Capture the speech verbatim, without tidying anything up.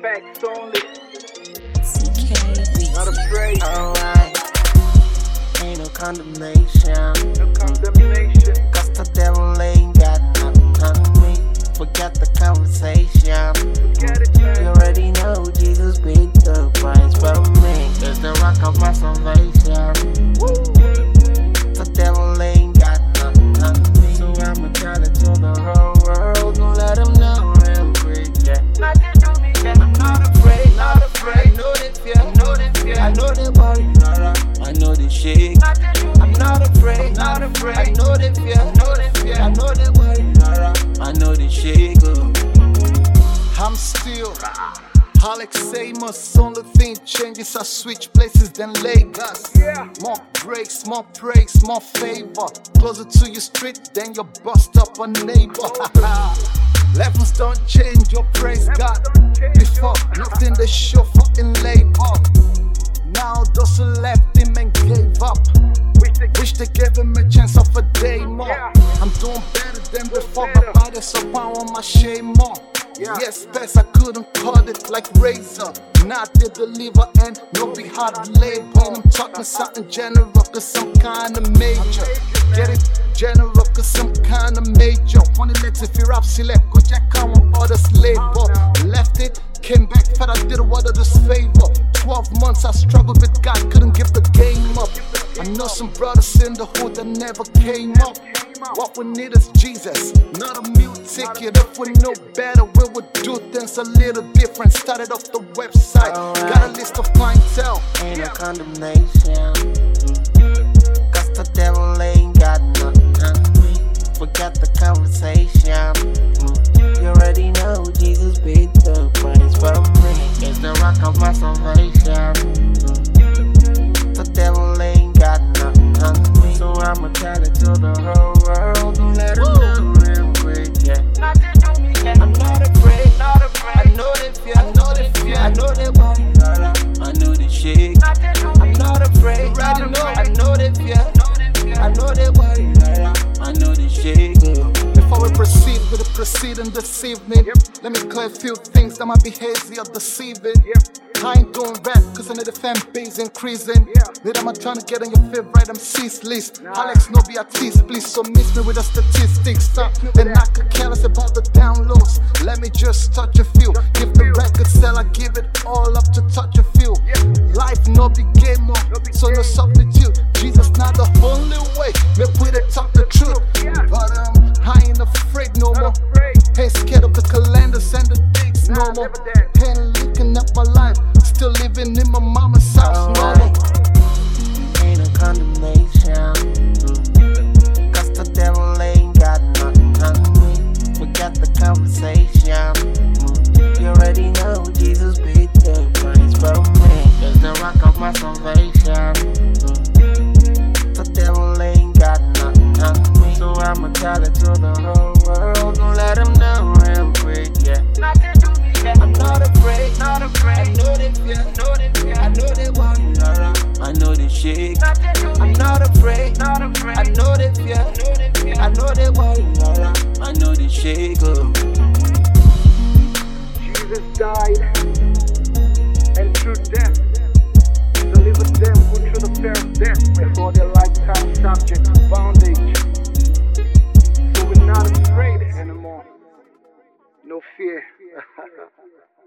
Facts only. C K Not afraid. Alright, ain't no condemnation. No condemnation. Cause the devil ain't got nothing on me. Forget the conversation. Forget it, man. You already know Jesus paid the price for me. There's the rock of my salvation. The devil ain't got nothing on me. So I'ma tell it to the whole world and let them know real quick, yeah. I'm not afraid, not afraid. I know that fear, I know that fear. I know that worry, I know that shake. I'm not afraid, not afraid. I know that fear, I know that fear. I know that worry, I know that shake. I'm still Alex Amos, only thing changes I switch places than Lagos. Yeah. More grace, more praise, more favor. Closer to your street than your bust up a neighbor. Levels don't change, your praise God. Before, nothing they show for in labor. Now those who left him and gave up, wish they gave him a chance of a day more. I'm doing better than before, my body's so power on my shame more. Yes, best I couldn't cut it like razor. Not they deliver and no be hard labor. And I'm talking something general cause I'm kinda major. Get it? General cause I'm kinda major. One legs if you rap select, go check out on others labor. Left it, came back, fed I did what others favor. Twelve months I struggled with God, couldn't give the game up. I know some brothers in the hood that never came up. What we need is Jesus, not a meal ticket. If we know better, we would do things a little different. Started off the website, got a list of clientele. Ain't no condemnation. Cause the devil ain't got nothing on me. Forget the conversation. You already know Jesus paid the price for me. It's the rock of my salvation. The devil ain't got nothing on me. So I'ma tell it to the whole world and let them know real quick, yeah. I'm not afraid, not afraid. I know that fear, I know that fear. I know that worry, I know that shake. I'm not afraid, I know, I know that fear. I know that worry, I know that shake. Before we proceed with the proceeding this evening, yep. Let me clear a few things that might be hazy or deceiving. Yep. I ain't doing rap cause I know the fan base increasing. Yeah. Need I'm trying to get on your favorite M C's list. Nah. Alex no be artist, please so miss me with the statistics. Stop. And I could care less about the downloads. Let me just touch a few. If the record sell, I give it all up to touch a few. Yeah. Life no be game on, no so no substitute. Jesus not the only way. Make we the talk the truth. Yeah. But um, I ain't afraid no more. Ain't scared of the calendars and the dates no more. Ain't looking up my life. Still living in my mama's house, no more. Ain't no condemnation. Cause the devil ain't got nothing on me. Forget the conversation. You already know Jesus paid the price for me. There's the rock of my salvation. The devil ain't got nothing on me. So I'ma tell it to the whole world and let them know real quick, yeah. I'm not afraid, not afraid. I know that fear, I know that fear. I know that worry, I know that shake. I'm not afraid, not afraid. I know that fear, I know that worry, I know that shake. Jesus died, and through death, delivered them who through the fear of death before their lifetime subject to bondage. So we're not afraid anymore. No fear.